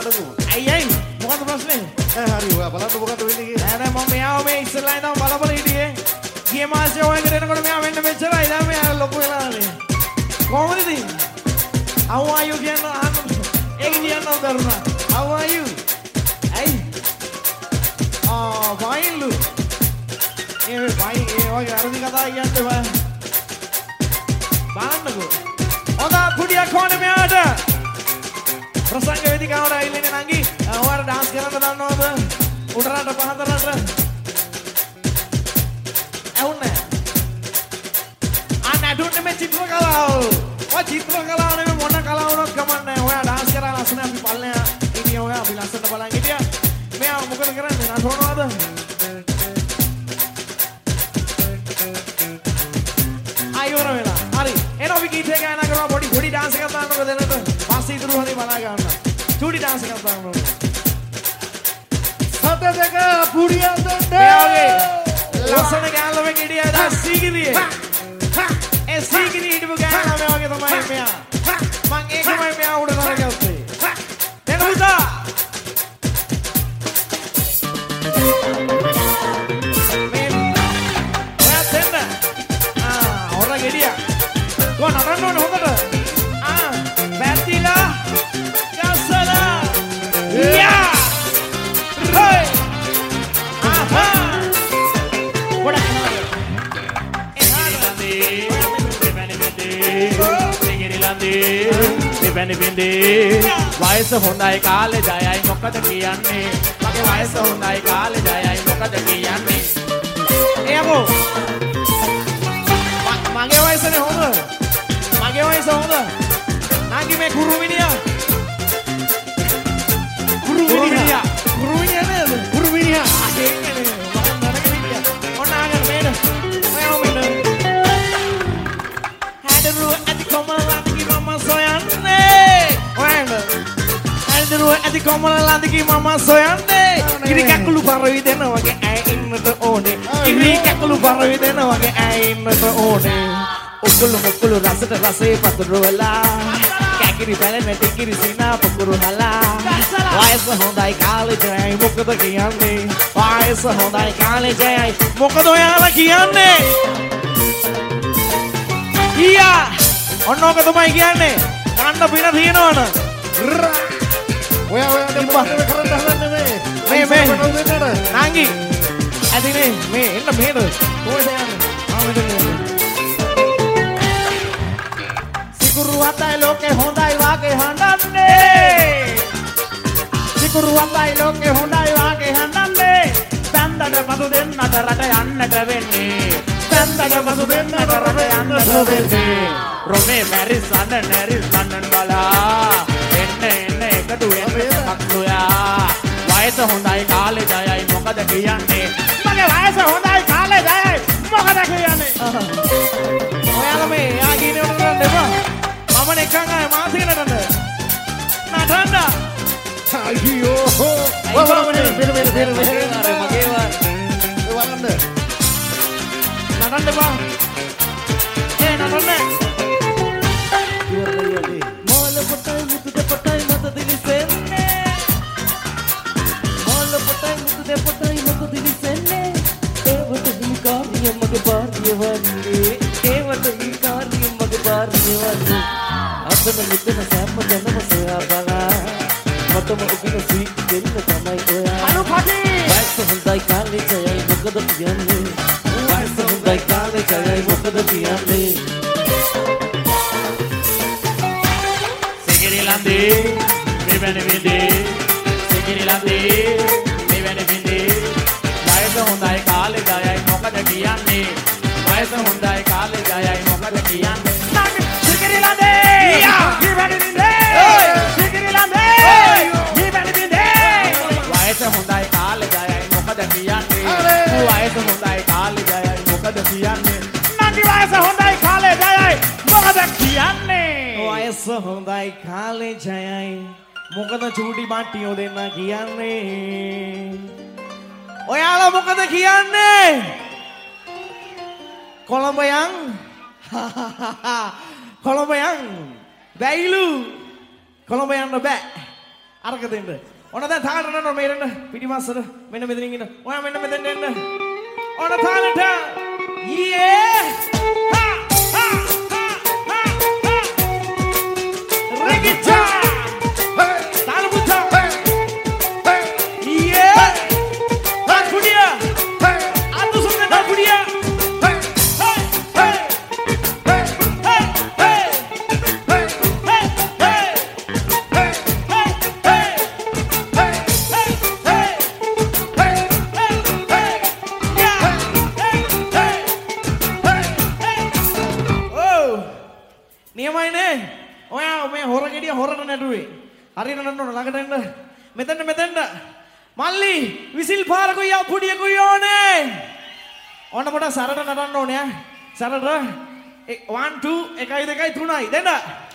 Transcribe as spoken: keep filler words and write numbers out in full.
බලන්නකෝ. ඇයි ඇයි මොකද ප්‍රශ්නේ? ඈ හරි ඔයා බලන්න මොකද වෙන්නේ කියලා. නෑ නෑ මම මෙයාව මේ ඉස්සෙල්ලා ඉඳන් බලපල හිටියේ. ගිය මාසේ ඔයගෙට එනකොට මෙයා වෙන්න මෙච්චරයි. දැන් මෙයා ලොකු වෙලානේ. කොහොමද ඉතින්? How are you කියන අහන්න. ඒක කියන්න උදරුණා. How are you? ඇයි? ආ fine ලු. ඒ fine ඒ වගේ අරදි කතා කියන්න බෑ. බලන්නකෝ. හොඳ කුඩියක් ඕනේ මෙයාට. ප්‍රසංග වේදිකාවට ඇවිල්ලා නංගි ඔයාලා ඩාන්ස් කරන්න දන්නවද? උඩරට පහතරට. ඇහුන්නේ. ආ නඩුන්නේ මේ චිත්‍ර කලාව. ඔය චිත්‍ර කලාව නෙමෙයි මොන කලාවනොත් කමන්නේ. ඔයා ඩාන්ස් කරලා ලස්සන අපි පල්ලෙහා ඉතින් ඔයා අපි ලස්සන බලන් හිටියා. මෙයා මොකද කරන්නේ? නටනවද? අයෝර වෙලා. හරි. එන අපි ගීතය ගායනා කරලා පොඩි පොඩි ඩාන්ස් එකක් දාන්නකො දෙන්නට. පස්සේ ඉතුරු හරි බලා ගන්න. චූටි ඩාන්ස් එකක් දාන්න ඕනේ. සත දෙක පුඩියක් දෙන්න. මෙයාගේ ලස්සන ගෑල්ලමෙන් හිටියා දැන් සීගිරියේ. ඒ සීගිරිය හිටපු ගෑල්ලා මේ වගේ තමයි මෙයා. මං ඒකමයි මෙයා උඩ නරගත්තේ. දෙන්න පුතා. මේ ඔයා දෙන්න. ආ හොර ගෙඩියා. කො නටන්න ඕනේ හොඳට. ආ බැතිලා ගස්සලා. යා. හේ. ආහා. වඩා මෙවැනි බින්දේ වයස හොඳයි කාලේ ජයයි මොකද කියන්නේ මගේ වයස හොඳයි කාලේ ජයයි මොකද කියන්නේ එයකෝ මගේ වයසනේ හොඳ මගේ වයස හොඳ නාගි මේ කුරුමිනියා කුරුමිනියා කුරුමිනියා නේද කුරුමිනියා අහේන්නේ මම නරක විදියා ඔනාගෙන මේන ඔයා මෙන්න හැදරු ඇති කොමලන්දි මම සොයන්නේ ඔයන්න හැදරු ඇති කොමලන්දි මම සොයන්නේ ඉරි කැකුළු පරවි දෙන වගේ ඇය ඉන්නට ඕනේ ඉරි කැකුළු පරවි දෙන වගේ ඇය ඉන්නට ඕනේ උකුළු මුකුළු රසට රසේ පතුරු වෙලා කැකිරි පැලෙන ටිකිරි සිනා පුකුරු හලා වයස හොඳයි කාලේ ජයයි මොකද කියන්නේ වයස හොඳයි කාලේ ජයයි මොකද ඔයාලා කියන්නේ ඊයා ඔන්නෝක තමයි කියන්නේ කන්න පින තියනවන ඔයා ඔයා දැන් මොකද කරන්න හදන්නේ මේ මේ මේ නංගි ඇදිනේ මේ එන්න මෙහෙට කොහෙද යන්නේ ආ මෙතන සිකුරු හතයි ලෝකේ හොඳයි වාගේ හඬන්නේ සිකුරු හතයි ලෝකේ හොඳයි වාගේ හඬන්නේ බැන්දට පසු දෙන්නට රට යන්නට වෙන්නේ බැන්දට පසු දෙන්නට රට යන්නට වෙන්නේ රොමේ මැරිස් අඬ නැරිස් අඬන් බලා එන්න එන්න එකතු වෙන්න මක්ලුයා වයස හොඳයි කාලේ ජයයි මොකද කියන්නේ මගේ වයස හොඳයි කාලේ ජයයි මොකද කියන්නේ ඔයාලා මේ යාගීනේ උඩ කරන්න එපා මම නිකන් ආයේ මාසිකට නටන්න නටන්න අයියෝ වවරමනේ පෙර පෙර පෙර මගේ වා ඒ වලන්න නටන්න එපා ඒ නටන්න මොල පොටයි මුතුද පොටයි මත දිලිසෙන්නේ මොල පොටයි මුතුද පොටයි මත දිලිසෙන්නේ ඒවට හිමි කාර්ය මගේ භාර්ය වන්නේ ඒවට හිමි කාර්ය මගේ භාර්ය වන්නේ අතන මෙතන සෑම දැනම සොයා බලා මතම උපින සී දෙන්න තමයි ඔයා අනු පටි වයස හොඳයි කාලේ ජයයි මොකද කියන්නේ වයස හොඳයි කාලේ ජයයි මොකද කියන්නේ සිගිරිලන්දේ මෙවැනි විඳේ සිගිරිලන්දේ මෙවැනි විඳේ වයස හොඳයි කාලේ ජයයි මොකද කියන්නේ වයස හොඳයි කාලේ ජයයි මොකද කියන්නේ සිගිරිලන්දේ මෙවැනි විඳේ සිගිරිලන්දේ මෙවැනි විඳේ වයස හොඳයි කාලේ ජයයි මොකද කියන්නේ වයස හොඳයි කාලේ ජයයි මොකද කියන්නේ නංගි වයස හොඳයි කාලේ ජයයි මොකද කියන්නේ වයස හොඳයි කාලේ ජයයි මොකද චූටි බට්ටියෝ දෙන්න කියන්නේ ඔයාලා මොකද කියන්නේ කොළඹ යන් කොළඹ යන් බැයිලු කොළඹ යන්න බෑ අරක දෙන්න. ඔන්න දැන් තාලට නන්න මේ රන්න පිටිපස්සට මෙන්න මෙතනින් ඉන්න. ඔයා මෙන්න මෙතෙන් එන්න. ඔන්න තාලට. යේ! හා! හා! හා! හා! රෙගිචා! තාල පුතා! යේ! තාල පුඩියා! අතු සුන්දර තාල පුඩියා! නියමයිනේ. ඔයා මේ හොර ගෙඩිය හොරට නැටුවේ. හරියට නන්න ඕන ළඟට එන්න. මෙතෙන්ට මෙතෙන්ට. මල්ලි විසිල් පාර කොයියා පුඩිය කොයියෝනේ. ඔන්න පොඩ සරට නටන්න ඕනේ ඈ. සරට one two එකයි දෙකයි තුනයි දෙන්න.